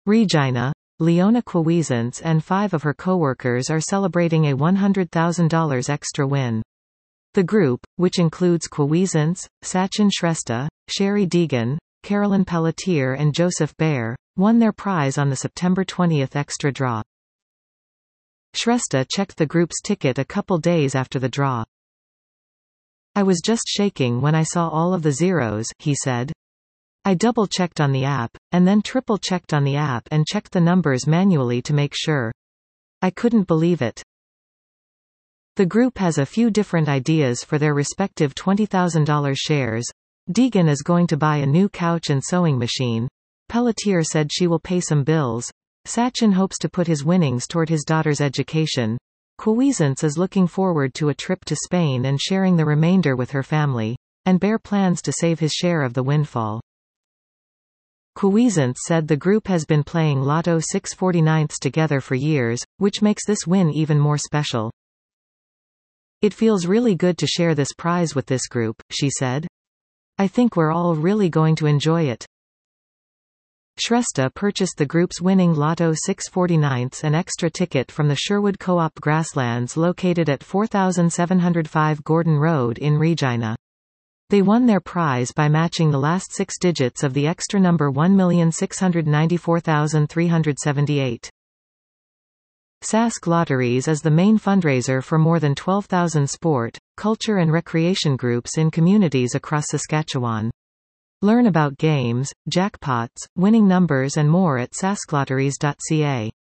Regina, Leona Kwezance and 5 of her co-workers are celebrating a $100,000 extra win. The group, which includes Kwezance, Sachin Shrestha, Sherry Deegan, Carolyn Pelletier and Joseph Baer, won their prize on the September 20 extra draw. Shrestha checked the group's ticket a couple days after the draw. "I was just shaking when I saw all of the zeros," he said. "I double-checked on the app, and then triple-checked on the app and checked the numbers manually to make sure. I couldn't believe it." The group has a few different ideas for their respective $20,000 shares. Deegan is going to buy a new couch and sewing machine. Pelletier said she will pay some bills. Sachin hopes to put his winnings toward his daughter's education. Kwezance is looking forward to a trip to Spain and sharing the remainder with her family. And Baer plans to save his share of the windfall. Kwezance said the group has been playing Lotto 6/49 together for years, which makes this win even more special. "It feels really good to share this prize with this group," she said. "I think we're all really going to enjoy it." Shrestha purchased the group's winning Lotto 6/49 an extra ticket from the Sherwood Co-op Grasslands located at 4705 Gordon Road in Regina. They won their prize by matching the last 6 digits of the extra number 1,694,378. Sask Lotteries is the main fundraiser for more than 12,000 sport, culture and recreation groups in communities across Saskatchewan. Learn about games, jackpots, winning numbers and more at sasklotteries.ca.